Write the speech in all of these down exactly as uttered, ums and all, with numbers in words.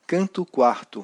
Canto quarto.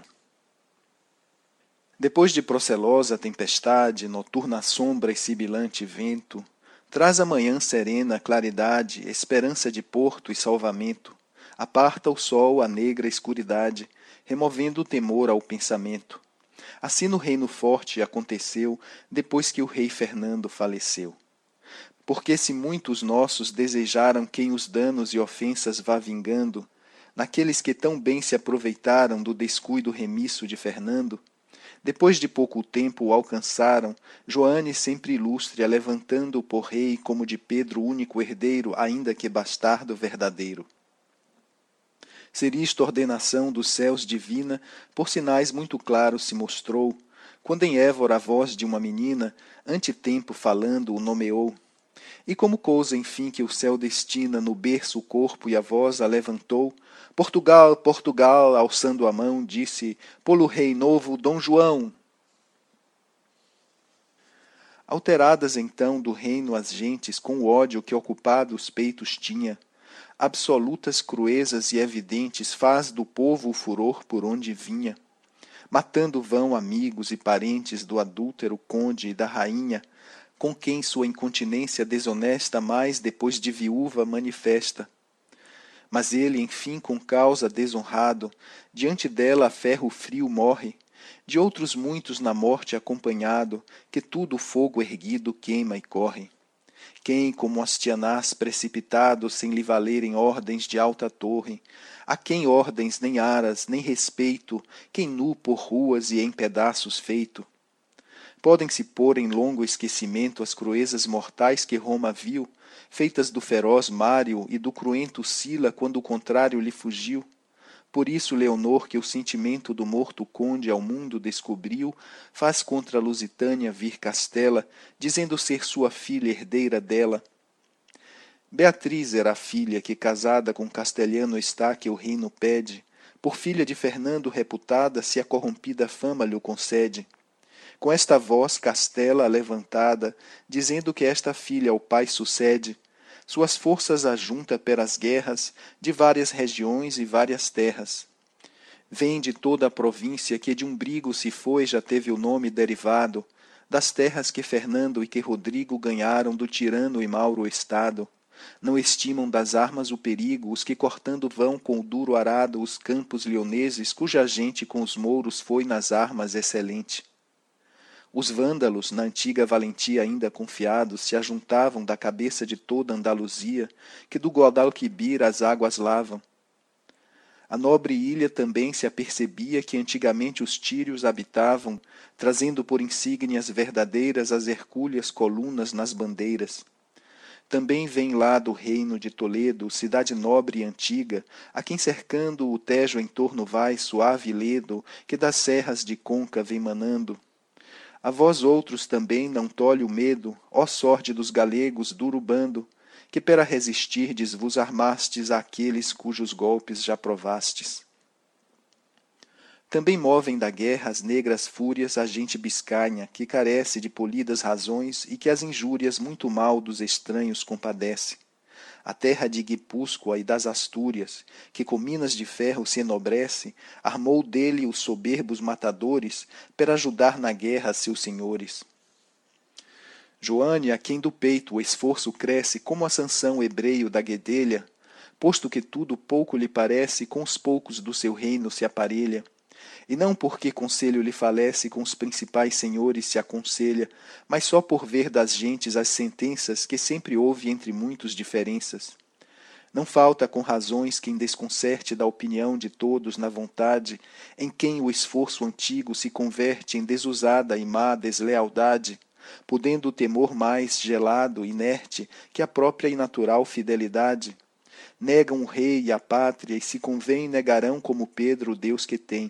Depois de procelosa tempestade, noturna sombra e sibilante vento, traz a manhã serena claridade, esperança de porto e salvamento. Aparta o sol a negra escuridade, removendo o temor ao pensamento. Assim no reino forte aconteceu, depois que o rei Fernando faleceu. Porque se muitos nossos desejaram quem os danos e ofensas vá vingando, naqueles que tão bem se aproveitaram do descuido remisso de Fernando, depois de pouco tempo o alcançaram, Joane sempre ilustre, alevantando-o por rei como de Pedro único herdeiro, ainda que bastardo verdadeiro. Seria isto ordenação dos céus divina, por sinais muito claros se mostrou, quando em Évora a voz de uma menina, ante tempo falando, o nomeou. E como cousa, enfim, que o céu destina, no berço o corpo e a voz a levantou, Portugal, Portugal, alçando a mão, disse, polo rei novo Dom João. Alteradas então do reino as gentes, com o ódio que ocupado os peitos tinha, absolutas cruezas e evidentes faz do povo o furor por onde vinha, matando vão amigos e parentes do adúltero conde e da rainha, com quem sua incontinência desonesta mais depois de viúva manifesta. Mas ele, enfim, com causa desonrado, diante dela a ferro frio morre, de outros muitos na morte acompanhado, que tudo fogo erguido queima e corre. Quem, como Astianás precipitado, sem lhe valerem ordens de alta torre, a quem ordens nem aras, nem respeito, quem nu por ruas e em pedaços feito, podem-se pôr em longo esquecimento as cruezas mortais que Roma viu, feitas do feroz Mário e do cruento Sila quando o contrário lhe fugiu. Por isso Leonor, que o sentimento do morto conde ao mundo descobriu, faz contra a Lusitânia vir Castela, dizendo ser sua filha herdeira dela. Beatriz era a filha que casada com castelhano está que o reino pede, por filha de Fernando reputada se a corrompida fama lhe concede. Com esta voz Castela levantada, dizendo que esta filha ao pai sucede, suas forças ajunta peras guerras de várias regiões e várias terras. Vem de toda a província que de um brigo se foi já teve o nome derivado, das terras que Fernando e que Rodrigo ganharam do tirano e Mauro estado. Não estimam das armas o perigo os que cortando vão com o duro arado os campos leoneses, cuja gente com os mouros foi nas armas excelente. Os vândalos, na antiga valentia ainda confiados, se ajuntavam da cabeça de toda Andaluzia, que do Guadalquivir as águas lavam. A nobre ilha também se apercebia que antigamente os tírios habitavam, trazendo por insígnias verdadeiras as hercúleas colunas nas bandeiras. Também vem lá do reino de Toledo, cidade nobre e antiga, a quem cercando o Tejo em torno vai suave ledo, que das serras de Conca vem manando. A vós outros também não tolhe o medo, ó sorte dos galegos duro bando, que para resistirdes vos armastes àqueles cujos golpes já provastes. Também movem da guerra as negras fúrias a gente biscanha, que carece de polidas razões e que as injúrias muito mal dos estranhos compadece. A terra de Guipúzcoa e das Astúrias, que com minas de ferro se enobrece, armou dele os soberbos matadores, para ajudar na guerra seus senhores. Joane, a quem do peito o esforço cresce, como a Sansão hebreio da guedelha, posto que tudo pouco lhe parece, com os poucos do seu reino se aparelha, e não porque conselho lhe falece com os principais senhores se aconselha, mas só por ver das gentes as sentenças que sempre houve entre muitos diferenças. Não falta com razões quem desconcerte da opinião de todos na vontade, em quem o esforço antigo se converte em desusada e má deslealdade, podendo o temor mais gelado, inerte, que a própria e natural fidelidade. Negam o rei e a pátria, e se convém negarão como Pedro o Deus que tem.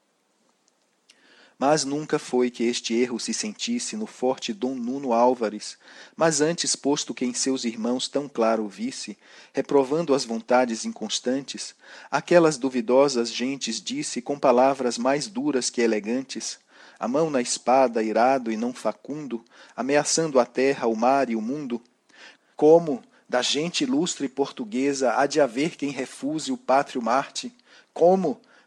Mas nunca foi que este erro se sentisse no forte Dom Nuno Álvares, mas antes posto que em seus irmãos tão claro visse, reprovando as vontades inconstantes, aquelas duvidosas gentes disse com palavras mais duras que elegantes, a mão na espada, irado e não facundo, ameaçando a terra, o mar e o mundo, como, da gente ilustre portuguesa, há de haver quem refuse o pátrio Marte, como,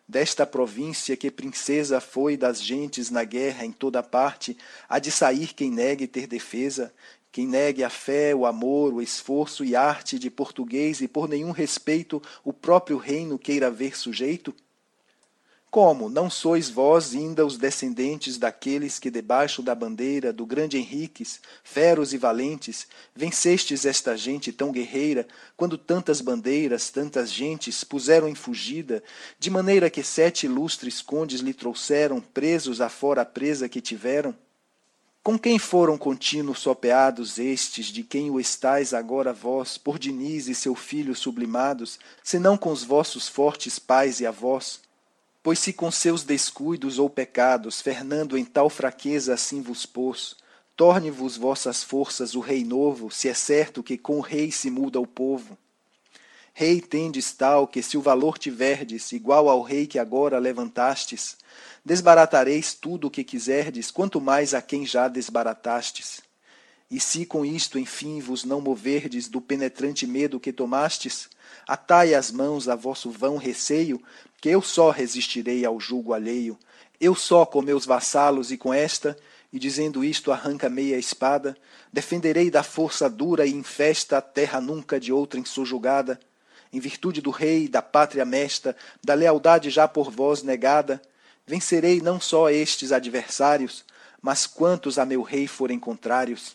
Desta província que princesa foi das gentes na guerra em toda parte, há de sair quem negue ter defesa, quem negue a fé, o amor, o esforço e arte de português e por nenhum respeito o próprio reino queira ver sujeito? Como, não sois vós ainda os descendentes daqueles que debaixo da bandeira do grande Henriques, feros e valentes, vencestes esta gente tão guerreira, quando tantas bandeiras, tantas gentes puseram em fugida, de maneira que sete ilustres condes lhe trouxeram, presos afora a presa que tiveram? Com quem foram contínuos sopeados estes, de quem o estais agora vós, por Diniz e seu filho sublimados, senão com os vossos fortes pais e avós? Pois se com seus descuidos ou pecados, Fernando em tal fraqueza assim vos pôs, torne-vos vossas forças o rei novo, se é certo que com o rei se muda o povo. Rei tendes tal, que se o valor tiverdes, igual ao rei que agora levantastes, desbaratareis tudo o que quiserdes, quanto mais a quem já desbaratastes. E se com isto, enfim, vos não moverdes do penetrante medo que tomastes, atai as mãos a vosso vão receio, que eu só resistirei ao jugo alheio, eu só com meus vassalos e com esta, e dizendo isto arranca meia espada, defenderei da força dura e infesta a terra nunca de outra insojugada, em virtude do rei, da pátria mesta, da lealdade já por vós negada, vencerei não só estes adversários, mas quantos a meu rei forem contrários.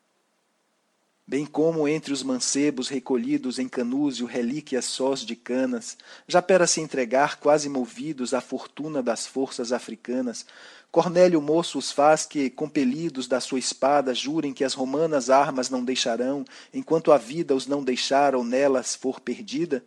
Bem como entre os mancebos recolhidos em Canúzio relíquias sós de canas, já para se entregar quase movidos à fortuna das forças africanas, Cornélio moço os faz que, compelidos da sua espada, jurem que as romanas armas não deixarão, enquanto a vida os não deixar ou nelas for perdida?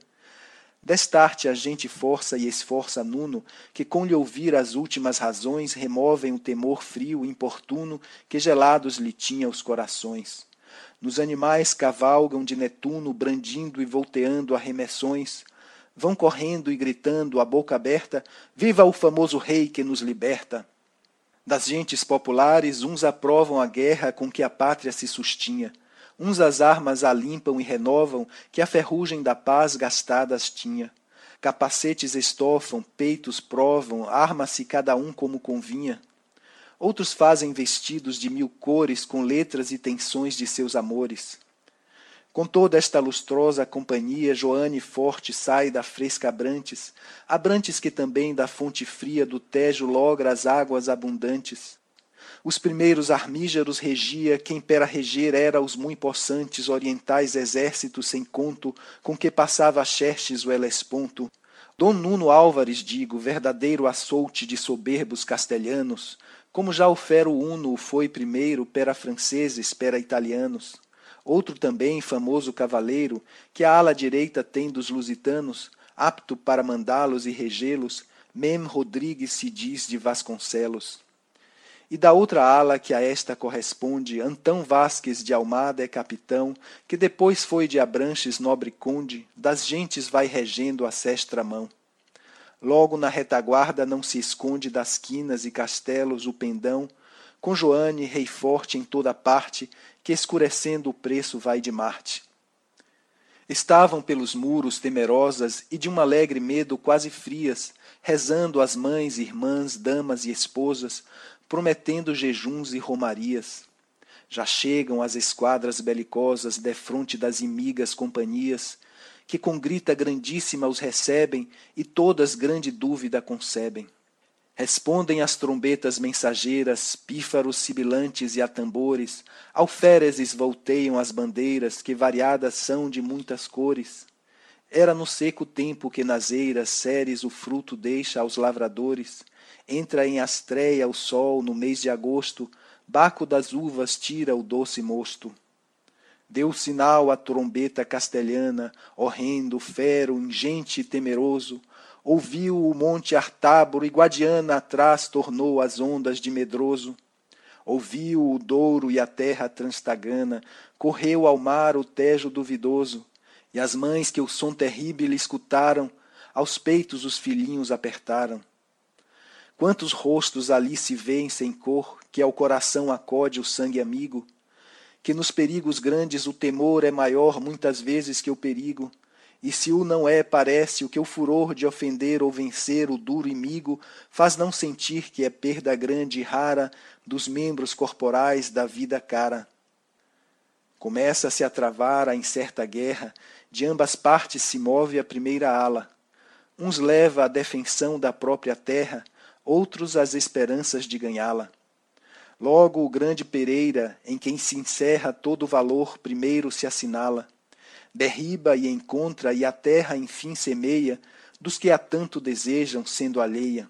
Destarte a gente força e esforça Nuno, que com lhe ouvir as últimas razões removem o temor frio e importuno que gelados lhe tinha os corações. Nos animais cavalgam de Netuno, brandindo e volteando arremessões. Vão correndo e gritando, a boca aberta, viva o famoso rei que nos liberta. Das gentes populares, uns aprovam a guerra com que a pátria se sustinha. Uns as armas a limpam e renovam, que a ferrugem da paz gastadas tinha. Capacetes estofam, peitos provam, arma-se cada um como convinha. Outros fazem vestidos de mil cores com letras e tensões de seus amores. Com toda esta lustrosa companhia, Joane forte sai da fresca Abrantes, Abrantes que também da fonte fria do Tejo logra as águas abundantes. Os primeiros armígeros regia, quem pera reger era os muito possantes orientais exércitos sem conto, com que passava a Xerxes o Helesponto. Dom Nuno Álvares, digo, verdadeiro açoute de soberbos castelhanos, como já o fero Uno foi primeiro, pera franceses, pera italianos. Outro também, famoso cavaleiro, que a ala direita tem dos lusitanos, apto para mandá-los e regê-los, Mem Rodrigues se diz de Vasconcelos. E da outra ala que a esta corresponde, Antão Vasques de Almada é capitão, que depois foi de Abranches nobre conde, das gentes vai regendo a sestra mão. Logo na retaguarda não se esconde das quinas e castelos o pendão, com Joane, rei forte em toda parte, que escurecendo o preço vai de Marte. Estavam pelos muros temerosas e de um alegre medo quase frias, rezando as mães, irmãs, damas e esposas, prometendo jejuns e romarias. Já chegam as esquadras belicosas defronte das imigas companhias, que com grita grandíssima os recebem e todas grande dúvida concebem. Respondem as trombetas mensageiras, pífaros sibilantes e atambores, alferezes volteiam as bandeiras, que variadas são de muitas cores. Era no seco tempo que nas eiras Ceres o fruto deixa aos lavradores, entra em astreia o sol no mês de agosto, Baco das uvas tira o doce mosto. Deu sinal a trombeta castelhana, horrendo, fero, ingente e temeroso, ouviu o monte Artáboro e Guadiana atrás tornou as ondas de medroso. Ouviu o Douro e a terra transtagana, correu ao mar o Tejo duvidoso, e as mães que o som terrível escutaram, aos peitos os filhinhos apertaram. Quantos rostos ali se vêem sem cor, que ao coração acode o sangue amigo, que nos perigos grandes o temor é maior muitas vezes que o perigo, E se o não é, parece o que o furor de ofender ou vencer o duro inimigo faz não sentir que é perda grande e rara dos membros corporais da vida cara. Começa-se a travar a incerta guerra, de ambas partes se move a primeira ala. Uns leva à defensão da própria terra, outros às esperanças de ganhá-la. Logo o grande Pereira, em quem se encerra todo o valor, primeiro se assinala. Derriba e encontra e a terra enfim semeia dos que a tanto desejam, sendo alheia.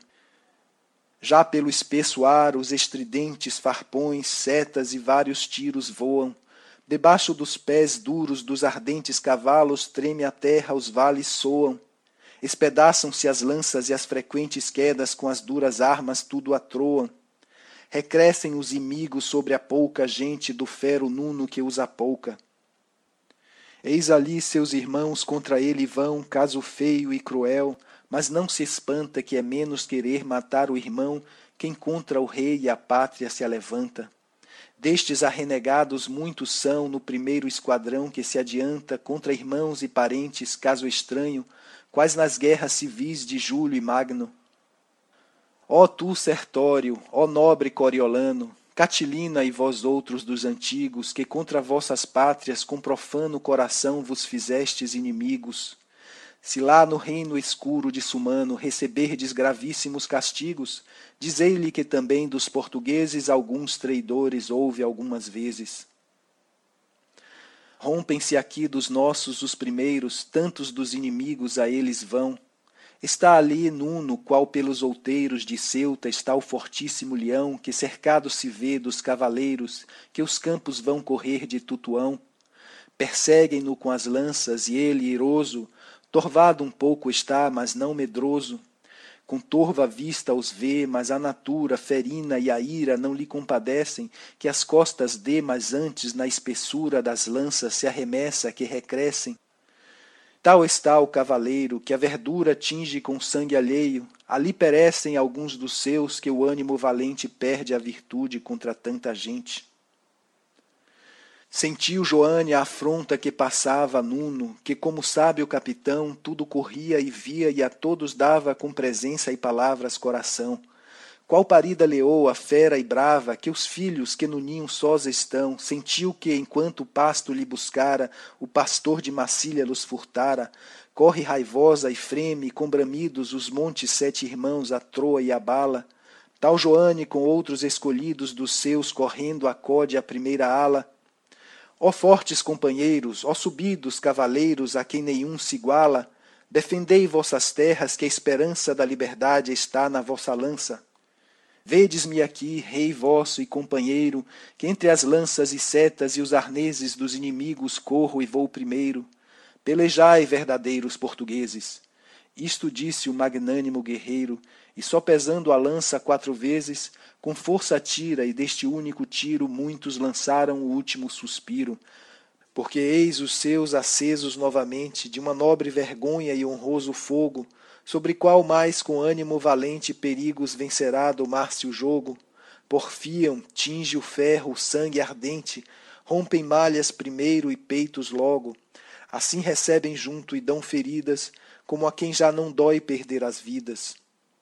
Já pelo espesso ar os estridentes farpões, setas e vários tiros voam. Debaixo dos pés duros dos ardentes cavalos treme a terra, os vales soam. Espedaçam-se as lanças e as frequentes quedas com as duras armas tudo atroam. Recrescem os inimigos sobre a pouca gente do fero nuno que os apouca. Eis ali seus irmãos contra ele vão, caso feio e cruel, mas não se espanta que é menos querer matar o irmão quem contra o rei e a pátria se alevanta. Destes arrenegados muitos são no primeiro esquadrão que se adianta contra irmãos e parentes, caso estranho, quais nas guerras civis de Júlio e Magno. Ó tu, Sertório, ó nobre Coriolano, Catilina e vós outros dos antigos, que contra vossas pátrias com profano coração vos fizestes inimigos. Se lá no reino escuro de Sumano receberdes gravíssimos castigos, dizei-lhe que também dos portugueses alguns traidores houve algumas vezes. Rompem-se aqui dos nossos os primeiros, tantos dos inimigos a eles vão. Está ali Nuno, qual pelos outeiros de Ceuta está o fortíssimo leão, que cercado se vê dos cavaleiros, que os campos vão correr de Tutuão. Perseguem-no com as lanças, e ele, iroso, torvado um pouco está, mas não medroso. Com torva vista os vê, mas a natura, ferina e a ira não lhe compadecem, que as costas dê, mas antes na espessura das lanças se arremessa que recrescem. Tal está o cavaleiro, que a verdura tinge com sangue alheio, ali perecem alguns dos seus, que o ânimo valente perde a virtude contra tanta gente. Sentiu Joane a afronta que passava Nuno, que como sábio capitão, tudo corria e via e a todos dava com presença e palavras coração. Qual parida leoa, fera e brava, que os filhos que no ninho sós estão, sentiu que, enquanto o pasto lhe buscara, o pastor de Macília los furtara, corre raivosa e freme, com bramidos, os montes sete irmãos, a Troa e a bala. Tal Joane, com outros escolhidos dos seus, correndo acode a primeira ala. Ó fortes companheiros, ó subidos cavaleiros, a quem nenhum se iguala, defendei vossas terras, que a esperança da liberdade está na vossa lança. Vedes-me aqui, rei vosso e companheiro, que entre as lanças e setas e os arneses dos inimigos corro e vou primeiro. Pelejai, verdadeiros portugueses. Isto disse o magnânimo guerreiro, e só pesando a lança quatro vezes, com força atira, e deste único tiro muitos lançaram o último suspiro. Porque eis os seus acesos novamente, de uma nobre vergonha e honroso fogo, sobre qual mais com ânimo valente perigos vencerá domar-se o jogo. Porfiam, tinge o ferro, o sangue ardente, rompem malhas primeiro e peitos logo. Assim recebem junto e dão feridas, como a quem já não dói perder as vidas.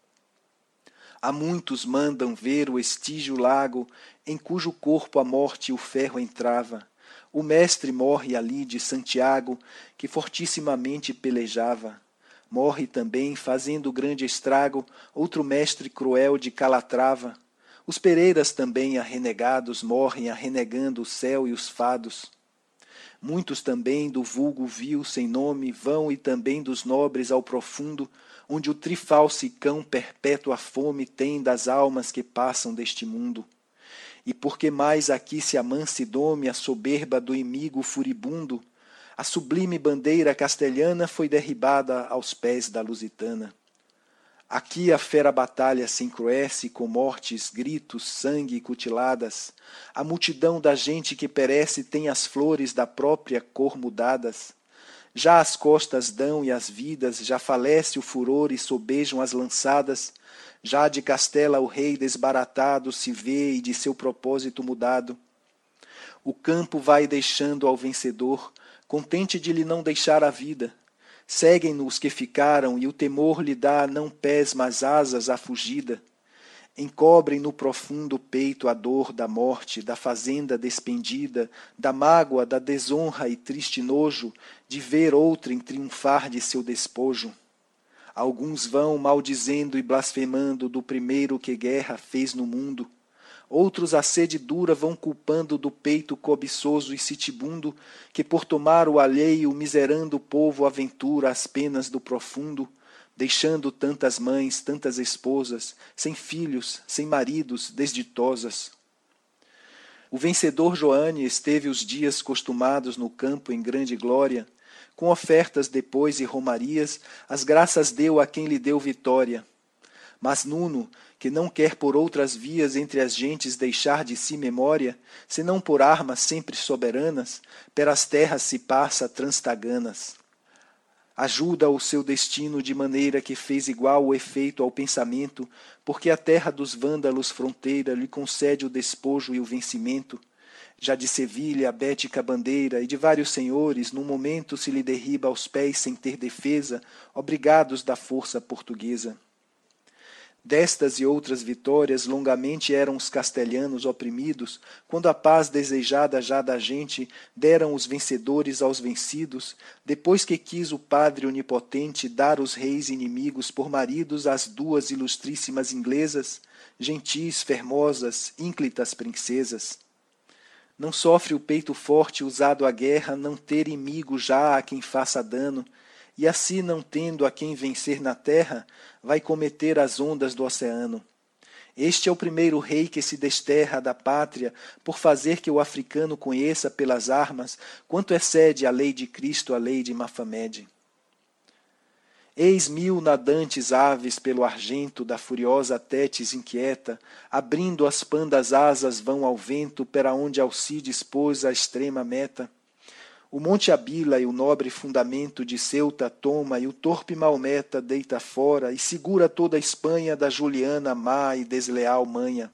A muitos mandam ver o estígio lago, em cujo corpo a morte e o ferro entrava. O mestre morre ali de Santiago, que fortissimamente pelejava. Morre também, fazendo grande estrago, outro mestre cruel de Calatrava. Os Pereiras também, arrenegados, morrem arrenegando o céu e os fados. Muitos também do vulgo vil sem nome vão e também dos nobres ao profundo, onde o trifalsicão perpétua fome tem das almas que passam deste mundo. E porque mais aqui se amansa e dome a soberba do inimigo furibundo, a sublime bandeira castelhana foi derribada aos pés da Lusitana. Aqui a fera batalha se encruece com mortes, gritos, sangue e cutiladas. A multidão da gente que perece tem as flores da própria cor mudadas. Já as costas dão e as vidas, já falece o furor e sobejam as lançadas. Já de Castela o rei desbaratado se vê e de seu propósito mudado. O campo vai deixando ao vencedor, contente de lhe não deixar a vida. Seguem-no os que ficaram, e o temor lhe dá não pés, mas asas à fugida. Encobrem no profundo peito a dor da morte, da fazenda despendida, da mágoa, da desonra e triste nojo, de ver outrem triunfar de seu despojo. Alguns vão maldizendo e blasfemando do primeiro que guerra fez no mundo. Outros a sede dura vão culpando do peito cobiçoso e sitibundo, que por tomar o alheio, miserando o povo aventura as penas do profundo, deixando tantas mães, tantas esposas, sem filhos, sem maridos, desditosas. O vencedor Joane esteve os dias costumados no campo em grande glória, com ofertas depois e romarias, as graças deu a quem lhe deu vitória. Mas Nuno, que não quer por outras vias entre as gentes deixar de si memória, senão por armas sempre soberanas, pelas terras se passa transtaganas. Ajuda o seu destino de maneira que fez igual o efeito ao pensamento, porque a terra dos vândalos fronteira lhe concede o despojo e o vencimento. Já de Sevilha a bética bandeira e de vários senhores, num momento se lhe derriba aos pés sem ter defesa, obrigados da força portuguesa. Destas e outras vitórias longamente eram os castelhanos oprimidos, quando a paz desejada já da gente deram os vencedores aos vencidos, depois que quis o Padre onipotente dar os reis inimigos por maridos às duas ilustríssimas inglesas, gentis, fermosas, ínclitas princesas. Não sofre o peito forte usado à guerra não ter inimigo já a quem faça dano, e assim não tendo a quem vencer na terra, vai cometer as ondas do oceano. Este é o primeiro rei que se desterra da pátria por fazer que o africano conheça pelas armas quanto excede a lei de Cristo a lei de Mafamed. Eis mil nadantes aves pelo argento da furiosa Tétis inquieta, abrindo as pandas asas vão ao vento, pera onde Alcides pôs a extrema meta. O monte Abila e o nobre fundamento de Ceuta toma, e o torpe Maometa deita fora, e segura toda a Espanha da Juliana má e desleal manha.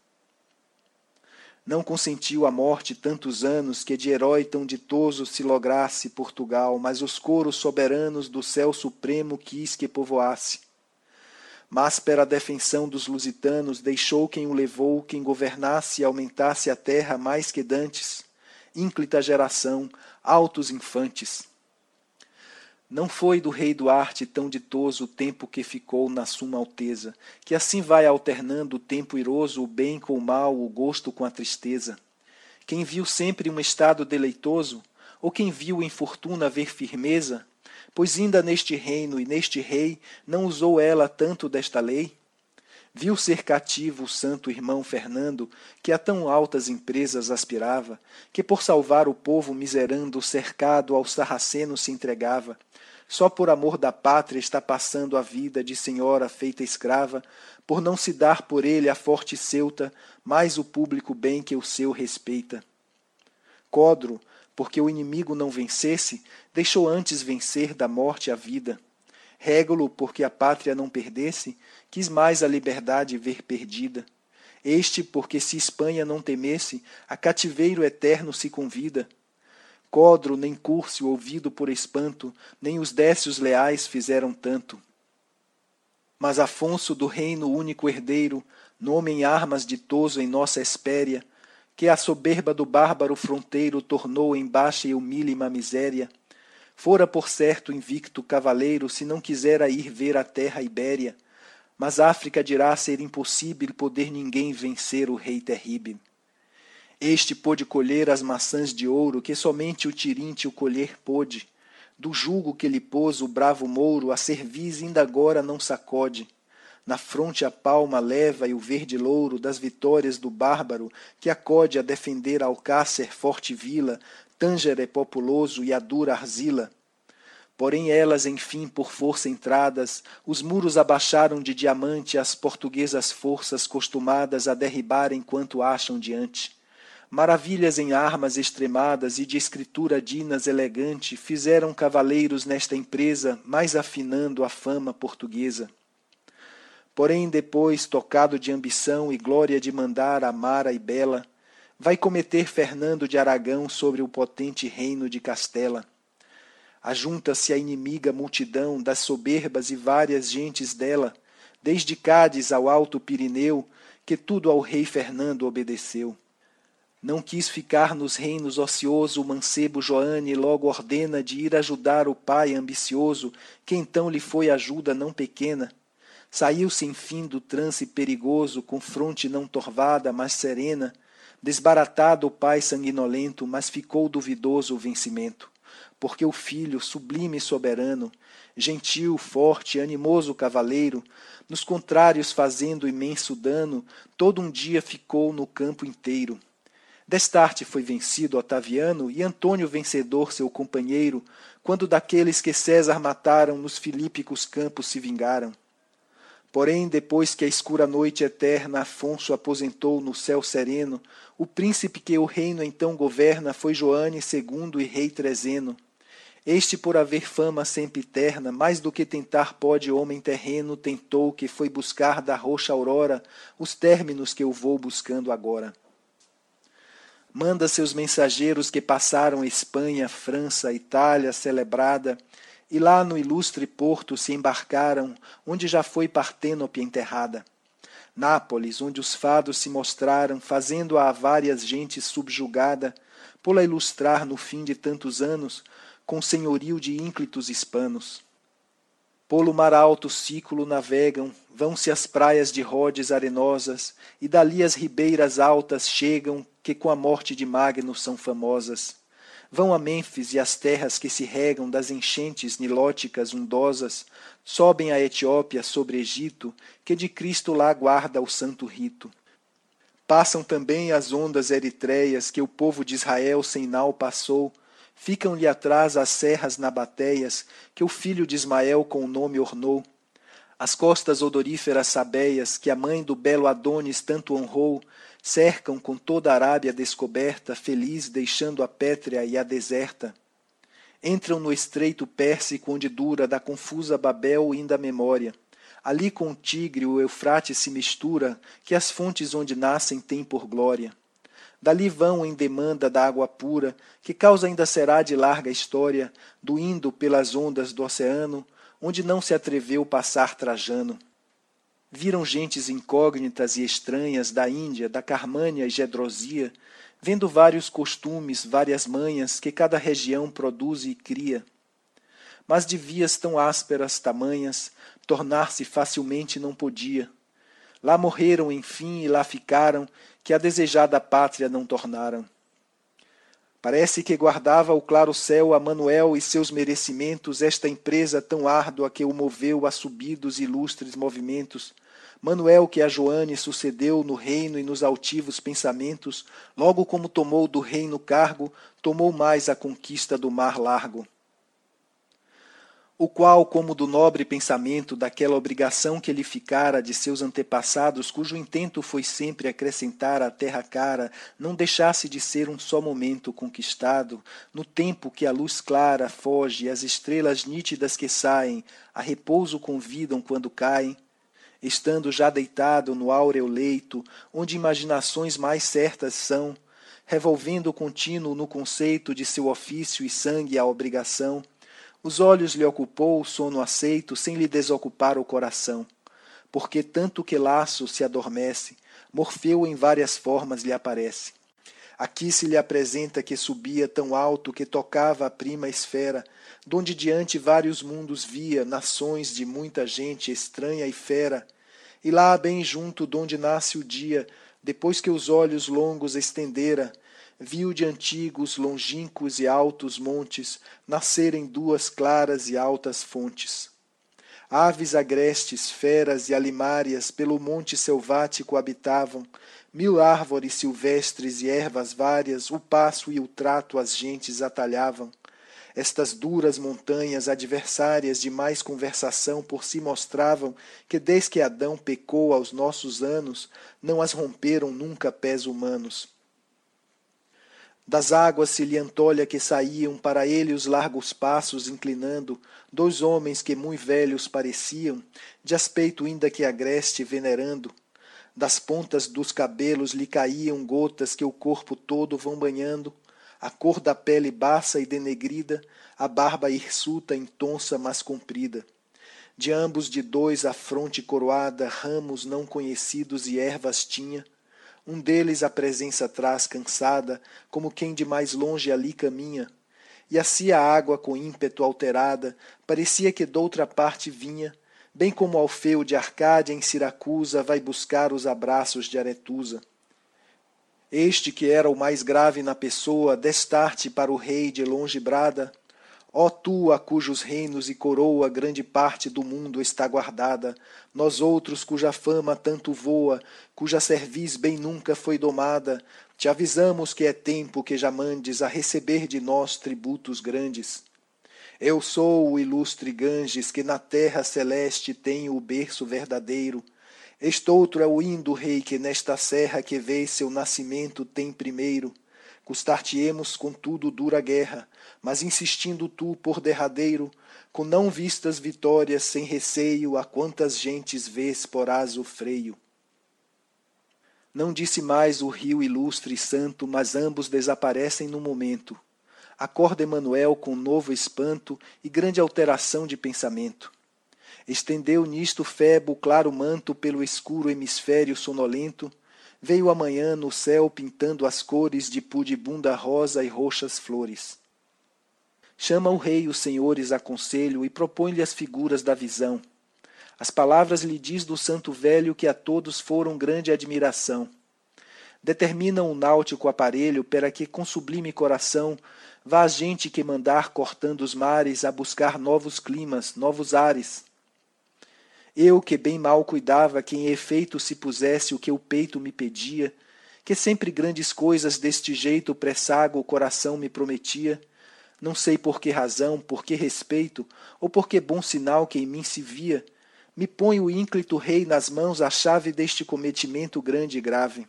Não consentiu a morte tantos anos, que de herói tão ditoso se lograsse Portugal, mas os coros soberanos do céu supremo quis que povoasse. Mas pela defensão dos lusitanos deixou quem o levou, quem governasse e aumentasse a terra mais que dantes, ínclita geração, altos infantes. Não foi do rei Duarte tão ditoso o tempo que ficou na suma alteza, que assim vai alternando o tempo iroso, o bem com o mal, o gosto com a tristeza. Quem viu sempre um estado deleitoso, ou quem viu em fortuna ver firmeza, pois ainda neste reino e neste rei não usou ela tanto desta lei? Viu ser cativo o santo irmão Fernando, que a tão altas empresas aspirava, que por salvar o povo miserando, cercado ao sarraceno se entregava. Só por amor da pátria está passando a vida de senhora feita escrava, por não se dar por ele a forte Ceuta, mais o público bem que o seu respeita. Codro, porque o inimigo não vencesse, deixou antes vencer da morte a vida. Régulo, porque a pátria não perdesse, quis mais a liberdade ver perdida. Este, porque se Espanha não temesse, a cativeiro eterno se convida. Codro, nem Cúrcio, ouvido por espanto, nem os décios leais fizeram tanto. Mas Afonso, do reino único herdeiro, nome em armas ditoso em nossa espéria, que a soberba do bárbaro fronteiro tornou em baixa e humílima miséria, fora por certo invicto cavaleiro, se não quisera ir ver a terra ibéria, mas África dirá ser impossível poder ninguém vencer o rei terrível. Este pôde colher as maçãs de ouro que somente o tirinte o colher pôde, do jugo que lhe pôs o bravo mouro a cerviz ainda agora não sacode, na fronte a palma leva e o verde louro das vitórias do bárbaro que acode a defender Alcácer forte vila, Tângere populoso e a dura arzila. Porém elas, enfim, por força entradas, os muros abaixaram de diamante as portuguesas forças costumadas a derribar enquanto acham diante. Maravilhas em armas extremadas e de escritura dinas elegante fizeram cavaleiros nesta empresa, mais afinando a fama portuguesa. Porém depois, tocado de ambição e glória de mandar amara e bela, vai cometer Fernando de Aragão sobre o potente reino de Castela. Ajunta-se a inimiga multidão das soberbas e várias gentes dela, desde Cádiz ao Alto Pirineu, que tudo ao rei Fernando obedeceu. Não quis ficar nos reinos ocioso o mancebo Joane, logo ordena de ir ajudar o pai ambicioso, que então lhe foi ajuda não pequena. Saiu-se enfim do trance perigoso, com fronte não torvada, mas serena. Desbaratado o pai sanguinolento, mas ficou duvidoso o vencimento. Porque o filho, sublime e soberano, gentil, forte, animoso cavaleiro, nos contrários fazendo imenso dano, todo um dia ficou no campo inteiro. Destarte foi vencido Otaviano, e Antônio vencedor seu companheiro, quando daqueles que César mataram nos filípicos campos se vingaram. Porém, depois que a escura noite eterna Afonso aposentou no céu sereno, o príncipe que o reino então governa foi Joane segundo e rei Trezeno. Este, por haver fama sempre eterna, mais do que tentar pode homem terreno, tentou que foi buscar da roxa aurora os términos que eu vou buscando agora. Manda seus mensageiros que passaram Espanha, França, Itália celebrada, e lá no ilustre porto se embarcaram, onde já foi Partênope enterrada. Nápoles, onde os fados se mostraram, fazendo-a a várias gentes subjugada, pô-la ilustrar no fim de tantos anos, com senhorio de ínclitos hispanos. Polo mar alto cículo navegam, vão-se às praias de Rhodes arenosas, e dali as ribeiras altas chegam, que com a morte de Magno são famosas. Vão a Mênfis e as terras que se regam das enchentes nilóticas undosas, sobem a Etiópia sobre Egito, que de Cristo lá guarda o santo rito. Passam também as ondas eritreias que o povo de Israel sem nau passou, ficam-lhe atrás as serras nabatéias que o filho de Ismael com o nome ornou. As costas odoríferas sabéias que a mãe do belo Adonis tanto honrou, cercam com toda a Arábia descoberta, feliz deixando a pétrea e a deserta. Entram no estreito Pérsico onde dura da confusa Babel inda a memória. Ali com o Tigre o Eufrates se mistura, que as fontes onde nascem têm por glória. Dali vão em demanda da água pura, que causa ainda será de larga história, do Indo pelas ondas do oceano, onde não se atreveu passar Trajano. Viram gentes incógnitas e estranhas da Índia, da Carmânia e Gedrosia, vendo vários costumes, várias manhas que cada região produz e cria. Mas de vias tão ásperas, tamanhas, tornar-se facilmente não podia. Lá morreram, enfim, e lá ficaram, que a desejada pátria não tornaram. Parece que guardava o claro céu a Manuel e seus merecimentos esta empresa tão árdua que o moveu a subidos e ilustres movimentos. Manuel que a Joane sucedeu no reino e nos altivos pensamentos, logo como tomou do reino cargo, tomou mais a conquista do mar largo. O qual, como do nobre pensamento, daquela obrigação que lhe ficara de seus antepassados, cujo intento foi sempre acrescentar à terra cara, não deixasse de ser um só momento conquistado, no tempo que a luz clara foge e as estrelas nítidas que saem, a repouso convidam quando caem, estando já deitado no áureo leito, onde imaginações mais certas são, revolvendo contínuo no conceito de seu ofício e sangue a obrigação, os olhos lhe ocupou o sono aceito, sem lhe desocupar o coração. Porque tanto que laço se adormece, Morfeu em várias formas lhe aparece. Aqui se lhe apresenta que subia tão alto que tocava a prima esfera, donde diante vários mundos via, nações de muita gente estranha e fera. E lá bem junto donde nasce o dia, depois que os olhos longos estendera, viu de antigos, longínquos e altos montes nascerem duas claras e altas fontes. Aves agrestes, feras e alimárias pelo monte selvático habitavam, mil árvores silvestres e ervas várias o passo e o trato às gentes atalhavam. Estas duras montanhas adversárias de mais conversação por si mostravam que desde que Adão pecou aos nossos anos, não as romperam nunca pés humanos. Das águas se lhe antolha que saíam para ele os largos passos inclinando, dois homens que mui velhos pareciam, de aspecto ainda que agreste venerando. Das pontas dos cabelos lhe caíam gotas que o corpo todo vão banhando. a cor da pele baça e denegrida, a barba hirsuta, intonsa, mas comprida. De ambos de dois a fronte coroada, ramos não conhecidos e ervas tinha. Um deles a presença traz cansada, como quem de mais longe ali caminha. E assim a água com ímpeto alterada, parecia que doutra parte vinha, bem como Alfeu de Arcádia em Siracusa vai buscar os abraços de Aretusa. Este que era o mais grave na pessoa, destarte para o rei de longe brada: ó tu, a cujos reinos e coroa grande parte do mundo está guardada, nós outros cuja fama tanto voa, cuja cerviz bem nunca foi domada, te avisamos que é tempo que já mandes a receber de nós tributos grandes. Eu sou o ilustre Ganges, que na terra celeste tem o berço verdadeiro. Estoutro é o indo rei, que nesta serra que vê seu nascimento tem primeiro. Custar-te-emos contudo dura guerra, mas insistindo tu por derradeiro, com não vistas vitórias sem receio, a quantas gentes vês porás o freio. Não disse mais o rio ilustre e santo, mas ambos desaparecem no momento. Acorda Emanuel com novo espanto e grande alteração de pensamento. Estendeu nisto Febo claro manto pelo escuro hemisfério sonolento. Veio a manhã no céu pintando as cores de pudibunda rosa e roxas flores. Chama o rei os senhores a conselho e propõe-lhe as figuras da visão. As palavras lhe diz do santo velho que a todos foram grande admiração. Determina um náutico aparelho para que com sublime coração vá a gente que mandar cortando os mares a buscar novos climas, novos ares. Eu que bem mal cuidava que em efeito se pusesse o que o peito me pedia, que sempre grandes coisas deste jeito pressago o coração me prometia, não sei por que razão, por que respeito, ou por que bom sinal que em mim se via, me põe o ínclito rei nas mãos a chave deste cometimento grande e grave.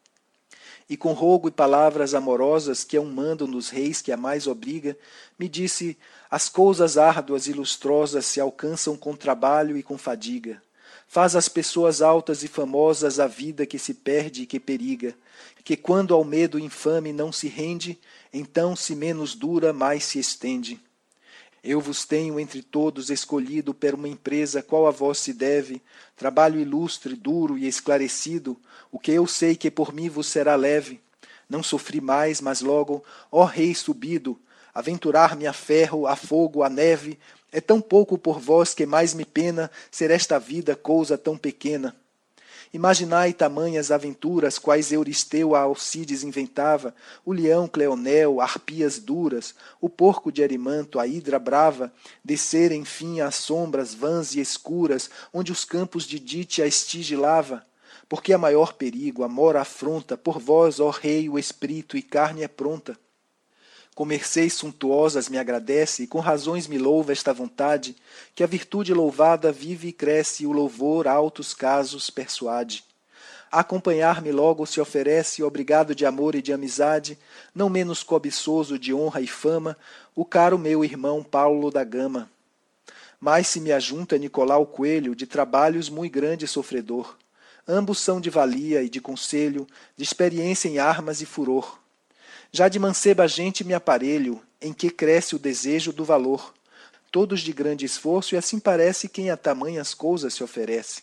E com rogo e palavras amorosas que é um mando nos reis que a mais obriga, me disse: as coisas árduas e lustrosas se alcançam com trabalho e com fadiga. Faz às pessoas altas e famosas a vida que se perde e que periga, que quando ao medo infame não se rende, então se menos dura mais se estende. Eu vos tenho entre todos escolhido per uma empresa qual a vós se deve, trabalho ilustre, duro e esclarecido, o que eu sei que por mim vos será leve. Não sofri mais, mas logo, ó rei subido, aventurar-me a ferro, a fogo, a neve, é tão pouco por vós que mais me pena ser esta vida coisa tão pequena. Imaginai tamanhas aventuras, quais Euristeu a Alcides inventava, o leão Cleonel, arpias duras, o porco de Erimanto, a hidra brava, descer enfim às sombras vãs e escuras, onde os campos de Dite a estige lava. Porque a maior perigo, a mora afronta, por vós, ó rei, o espírito e carne é pronta. Com mercês suntuosas me agradece, e com razões me louva esta vontade, que a virtude louvada vive e cresce, e o louvor altos casos persuade. A acompanhar-me logo se oferece, obrigado de amor e de amizade, não menos cobiçoso de honra e fama, o caro meu irmão Paulo da Gama. Mas se me ajunta Nicolau Coelho, de trabalhos mui grande e sofredor. Ambos são de valia e de conselho, de experiência em armas e furor. Já de manceba gente me aparelho, em que cresce o desejo do valor. Todos de grande esforço, e assim parece quem a tamanhas coisas se oferece.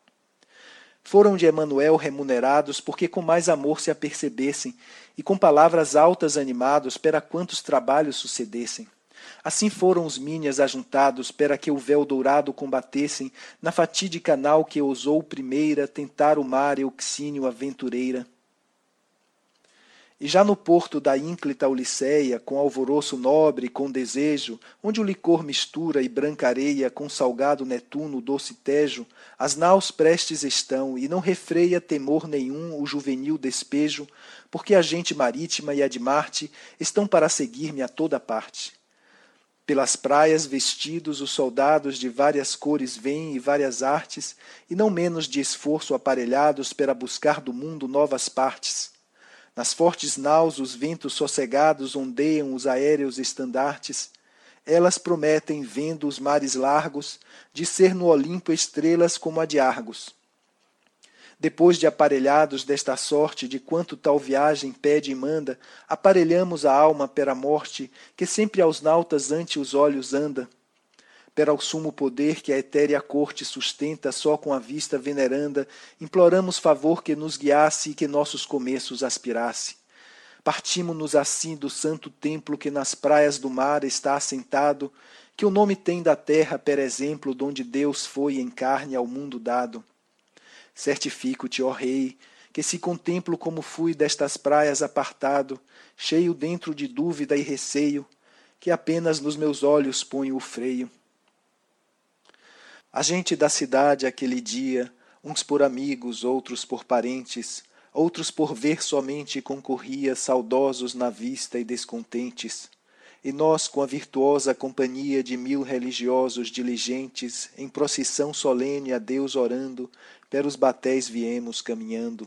Foram de Emanuel remunerados, porque com mais amor se apercebessem, e com palavras altas animados, pera quantos trabalhos sucedessem. Assim foram os minhas ajuntados, pera que o véu dourado combatessem, na fatídica nau que ousou primeira tentar o mar euxínio aventureira. E já no porto da ínclita Uliceia, com alvoroço nobre e com desejo, onde o licor mistura e branca areia com salgado Netuno doce Tejo, as naus prestes estão, e não refreia temor nenhum o juvenil despejo, porque a gente marítima e a de Marte estão para seguir-me a toda parte. Pelas praias vestidos os soldados de várias cores vêm e várias artes, e não menos de esforço aparelhados para buscar do mundo novas partes. Nas fortes naus os ventos sossegados ondeiam os aéreos estandartes. Elas prometem, vendo os mares largos, de ser no Olimpo estrelas como a de Argos. Depois de aparelhados desta sorte, de quanto tal viagem pede e manda, aparelhamos a alma pera morte, que sempre aos nautas ante os olhos anda. Pera o sumo poder que a etérea corte sustenta só com a vista veneranda, imploramos favor que nos guiasse e que nossos começos aspirasse. Partimo-nos assim do santo templo que nas praias do mar está assentado, que o nome tem da terra, per exemplo, donde Deus foi em carne ao mundo dado. Certifico-te, ó Rei, que se contemplo como fui destas praias apartado, cheio dentro de dúvida e receio, que apenas nos meus olhos ponho o freio. A gente da cidade aquele dia, uns por amigos, outros por parentes, outros por ver somente concorria, saudosos na vista e descontentes. E nós, com a virtuosa companhia de mil religiosos diligentes, em procissão solene a Deus orando, pelos batéis viemos caminhando.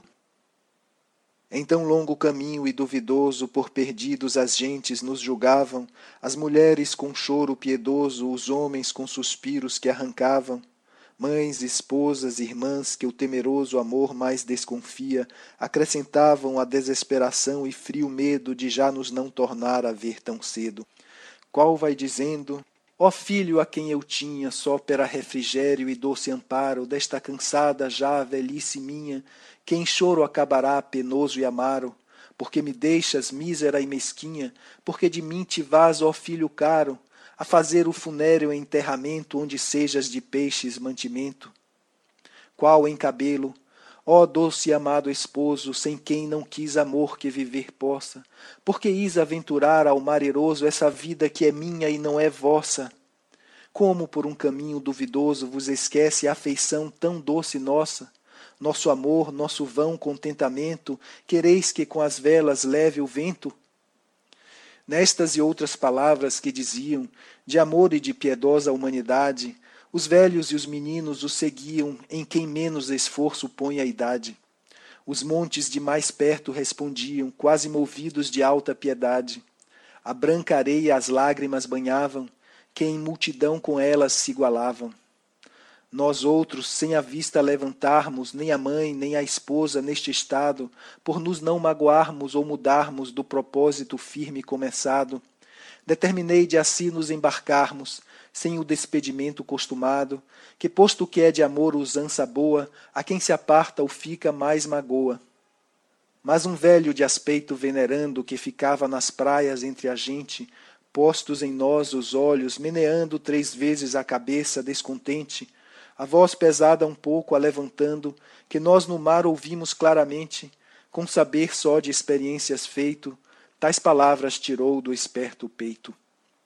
Em tão longo caminho e duvidoso, por perdidos as gentes nos julgavam, as mulheres com choro piedoso, os homens com suspiros que arrancavam, mães, esposas, irmãs que o temeroso amor mais desconfia, acrescentavam a desesperação e frio medo de já nos não tornar a ver tão cedo. Qual vai dizendo: ó filho a quem eu tinha só pera refrigério e doce amparo desta cansada já a velhice minha, que em choro acabará penoso e amaro, porque me deixas mísera e mesquinha, porque de mim te vás, ó filho caro, a fazer o funéreo enterramento onde sejas de peixes mantimento. Qual em cabelo, ó doce e amado esposo, sem quem não quis amor que viver possa, porque is aventurar ao mar eroso essa vida que é minha e não é vossa? Como por um caminho duvidoso vos esquece a afeição tão doce nossa? Nosso amor, nosso vão contentamento, quereis que com as velas leve o vento? Nestas e outras palavras que diziam, de amor e de piedosa humanidade, os velhos e os meninos o seguiam, em quem menos esforço põe a idade. Os montes de mais perto respondiam, quase movidos de alta piedade. A branca areia as lágrimas banhavam, que em multidão com elas se igualavam. Nós outros, sem a vista levantarmos, nem a mãe, nem a esposa neste estado, por nos não magoarmos ou mudarmos do propósito firme começado, determinei de assim nos embarcarmos, sem o despedimento costumado, que posto que é de amor usança boa, a quem se aparta ou fica mais magoa. Mas um velho de aspecto venerando, que ficava nas praias entre a gente, postos em nós os olhos, meneando três vezes a cabeça descontente, a voz pesada um pouco a levantando, que nós no mar ouvimos claramente, com saber só de experiências feito, tais palavras tirou do esperto peito.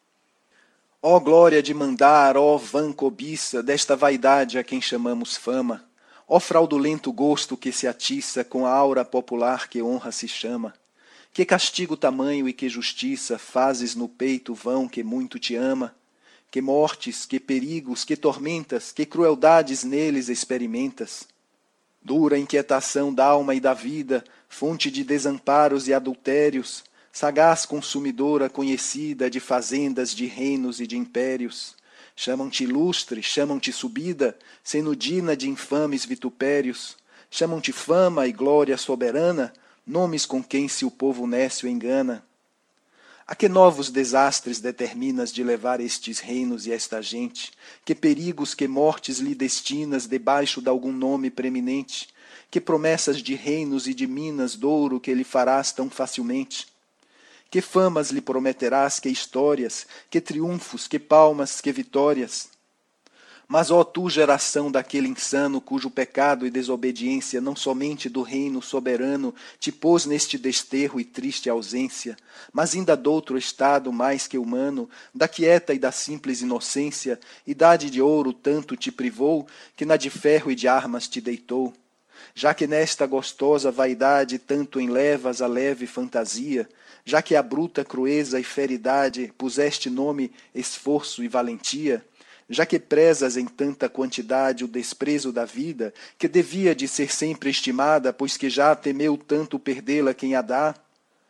Ó glória de mandar, ó vã cobiça, desta vaidade a quem chamamos fama, ó fraudulento gosto que se atiça com a aura popular que honra se chama, que castigo tamanho e que justiça fazes no peito vão que muito te ama, que mortes, que perigos, que tormentas, que crueldades neles experimentas. Dura inquietação da alma e da vida, fonte de desamparos e adultérios, sagaz consumidora conhecida de fazendas, de reinos e de impérios. Chamam-te ilustre, chamam-te subida, senudina de infames vitupérios. Chamam-te fama e glória soberana, nomes com quem se o povo nécio engana. A que novos desastres determinas de levar estes reinos e esta gente? Que perigos, que mortes lhe destinas debaixo de algum nome preeminente? Que promessas de reinos e de minas d'ouro que lhe farás tão facilmente? Que famas lhe prometerás, que histórias, que triunfos, que palmas, que vitórias? Mas, ó tu, geração daquele insano cujo pecado e desobediência não somente do reino soberano te pôs neste desterro e triste ausência, mas ainda doutro estado mais que humano, da quieta e da simples inocência, idade de ouro tanto te privou, que na de ferro e de armas te deitou. Já que nesta gostosa vaidade tanto enlevas a leve fantasia, já que a bruta crueza e feridade puseste nome, esforço e valentia, já que prezas em tanta quantidade o desprezo da vida, que devia de ser sempre estimada, pois que já temeu tanto perdê-la quem a dá,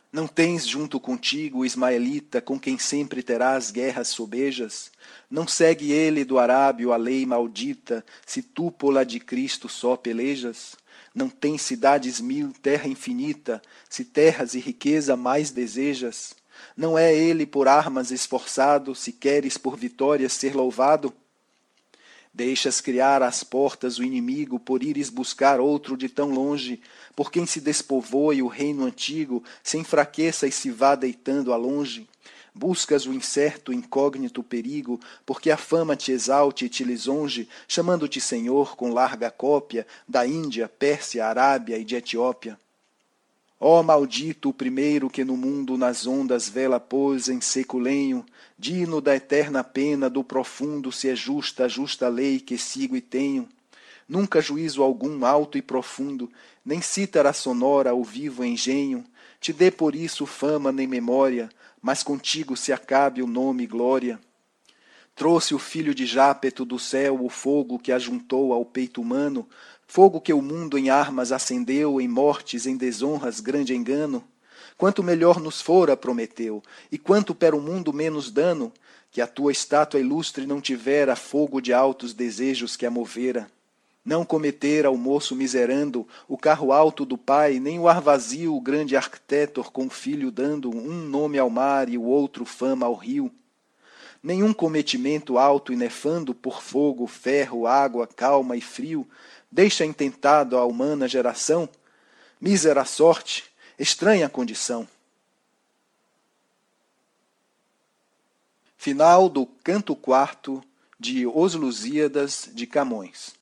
Não tens junto contigo o ismaelita, com quem sempre terás guerras sobejas? Não segue ele do Arábio a lei maldita, se tu pola de Cristo só pelejas? Não tens cidades mil, terra infinita, se terras e riqueza mais desejas? Não é ele por armas esforçado, se queres por vitórias ser louvado? Deixas criar às portas o inimigo, por ires buscar outro de tão longe, por quem se despovoe o reino antigo, se enfraqueça e se vá deitando a longe. Buscas o incerto, incógnito perigo, porque a fama te exalte e te lisonje, chamando-te Senhor com larga cópia da Índia, Pérsia, Arábia e de Etiópia. Ó maldito o primeiro que no mundo nas ondas vela pôs em seco lenho, digno da eterna pena, do profundo se é justa a justa lei que sigo e tenho. Nunca juízo algum alto e profundo, nem cítara sonora o vivo engenho, te dê por isso fama nem memória, mas contigo se acabe o nome e glória. Trouxe o filho de Jápeto do céu o fogo que ajuntou ao peito humano, fogo que o mundo em armas acendeu, em mortes, em desonras, grande engano. Quanto melhor nos fora, prometeu, e quanto para o mundo menos dano, que a tua estátua ilustre não tivera fogo de altos desejos que a movera. Não cometera o moço miserando o carro alto do pai, nem o ar vazio o grande arquitetor com o filho dando um nome ao mar e o outro fama ao rio. Nenhum cometimento alto e nefando por fogo, ferro, água, calma e frio deixa intentado a humana geração? Mísera sorte, estranha condição. Final do canto quarto de Os Lusíadas de Camões.